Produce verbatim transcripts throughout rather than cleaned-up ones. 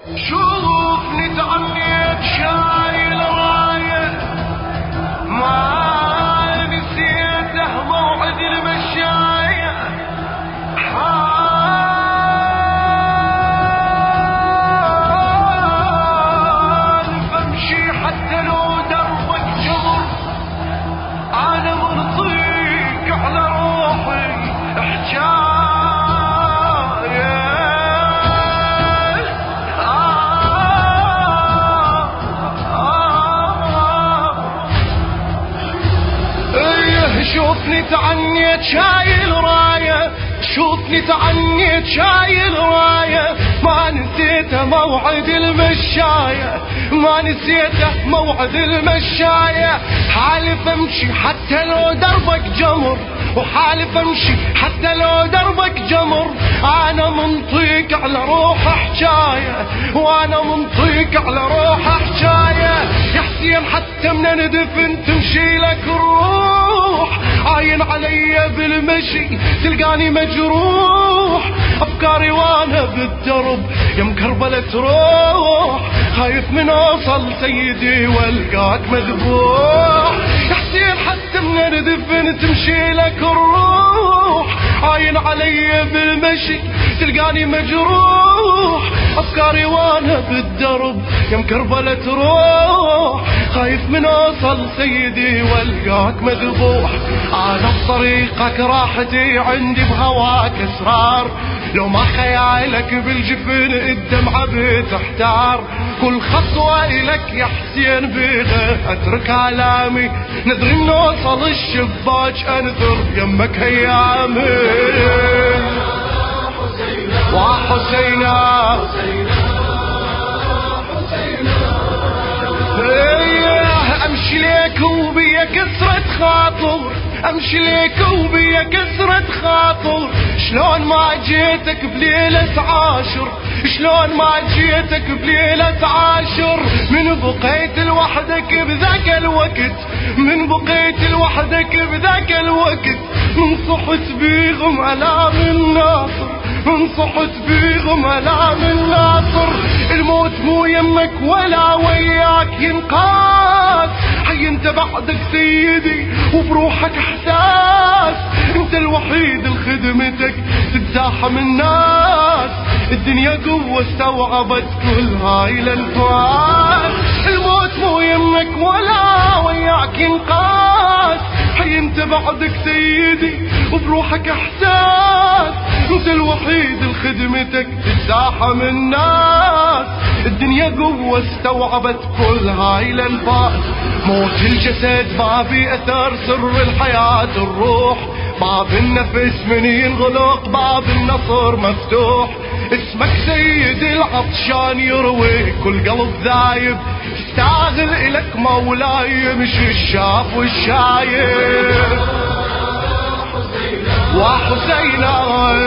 شوفني تعنيت شايل راية ما نسيته موعد المشاية حالف امشي حتى لو دربك جمر انا منطيق على روحي حجاية شوفني تعنيت شايل راية شوفني تعنيت شايل راية ما نسيته موعد المشاية ما نسيته موعد المشاية حالف امشي حتى لو دربك جمر وحالف امشي حتى لو دربك جمر انا منطيق على روح حجاية وانا منطيق على روح حجاية يا حسين حتى من ندفن تمشي لك الروح عاين علي بالمشي تلقاني مجروح افكاري وانا بالدرب يا مكربلة تروح خايف من اوصل سيدي والقاك مذبوح يا حسين حتى من ندفن تمشي لك الروح عاين علي بالمشي تلقاني مجروح افكاري وانا بالدرب يا مكربلة تروح خايف من اوصل سيدي والقاك مذبوح انا بطريقك راحتي عندي بهواك اسرار لو ما خيالك بالجفن الدمعة بتحتار كل خطوة الك يا حسين بيها اترك علامي ندري نوصل الشباك انثر يمك ايامي وحسينا امشي ليك وبيا كسرة خاطر امشي ليك وبيا كسرة خاطر شلون ما جيتك بليلة عاشر شلون ما جيتك بليلة عاشر من بقيت لوحدك بذاك الوقت من بقيت لوحدك بذاك الوقت من صحت بيغم علام الناصر من صحت بيغم علام الناصر الموت مو يمك ولا وياك ينقاس حي انت بعدك سيدي وبروحك احساس انت الوحيد لخدمتك تتزاحم الناس الدنيا قوة استوعبت كل هاي الانفاس الموت مو يمك ولا وياك ينقاس حي انت بعدك سيدي وبروحك احساس انت الوحيد لخدمتك تتزاحم الناس الدنيا قوة استوعبت كل هاي الانفاس موت الجسد ما في اثر سر الحياة الروح باب النفس من ينغلق باب النصر مفتوح اسمك سيد العطشان يروي كل قلب ذايب تستاهل الك مولاي مش الشاف والشايب وحسينا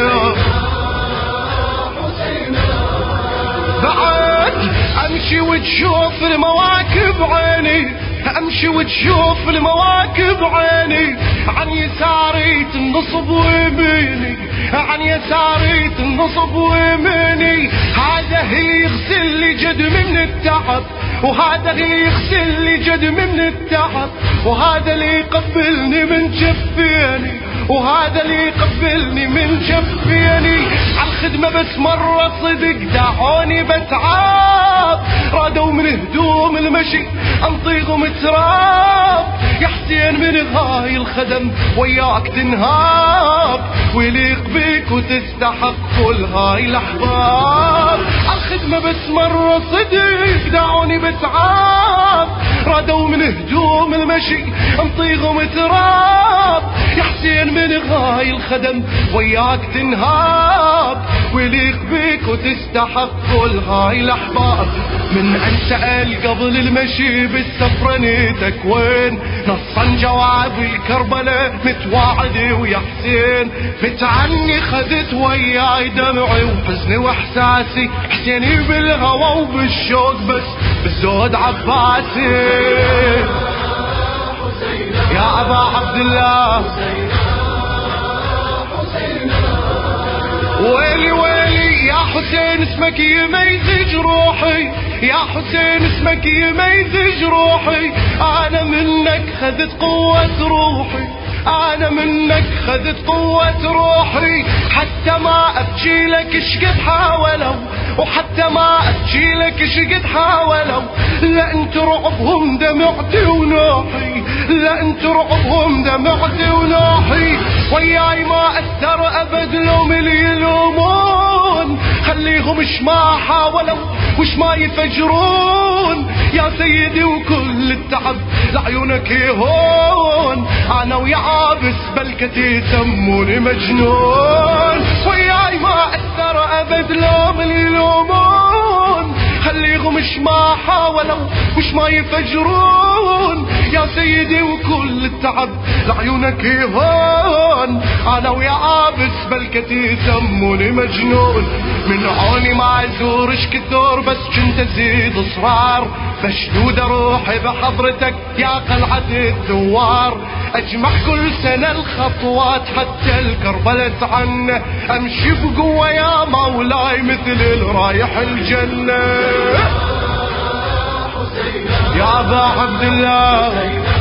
بعد امشي وتشوف المواكب عيني امشي وتشوف المواكب عيني عن يساري تنصب ويميني عن يساري تنصب ويميني هذا اللي يغسل لي جدمي من التعب وهذا اللي يغسل لي جدمي من التعب وهذا اللي يقبلني من جفيني وهذا اللي يقبلني من جفيني عالخدمة بس مرة صدق دعوني بتعب رادوا من هدوم المشي انطيهم تراب يا حسين من هاي الخدم وياك تنهاب ويليق بيك وتستحق كل هاي الاحباب عالخدمة بس مرة صدق دعوني بتعب رادوا من هدوم المشي انطيهم تراب يا حسين من هاي الخدم وياك تنهاب ويليق بيك وتستحق كل هاي الاحباب من ان سأل قبل المشي بالسفرة نيتك وين نصا جواب الكربلة متواعدي ويا حسين متعني خذت وياي دمعي وحزني واحساسي حسيني بالهوى وبالشوق بس بالزود عباسي يا ابا عبد الله ويلي ويلي يا حسين اسمك يميز جروح يا حسين اسمك يميز جروحي، انا منك خذت قوة روحي، انا منك خذت قوة روحي، حتى ما ابكي لك شقد حاولوا، وحتى ما ابكي لك شقد حاولوا، لا انت رعبهم دمعتي ونوحي، لا انت رعبهم دمعتي ونوحي، وياي ما اثر ابد لو من يلومون، خليهم اش ما حاولوا وش ما يفجرون، يا سيدي وكل التعب لعيونك يهون، انا ويا عابس بلكتي يسموني مجنون، وياي ما اثر ابد لو من يلومون، خليهم اش ما حاولوا وش ما يفجرون، يا سيدي وكل التعب لعيونك يهون، انا ويا عابس بلكتي يسموني مجنون، من عوني ما ازورش كثور بس كنت ازيد اصرار، مشدود روحي بحضرتك يا قلعة الثوار، اجمع كل سنة الخطوات حتى الكربلة عنه، امشي بقوة يا مولاي مثل الرايح الجنة، يا ابا عبد الله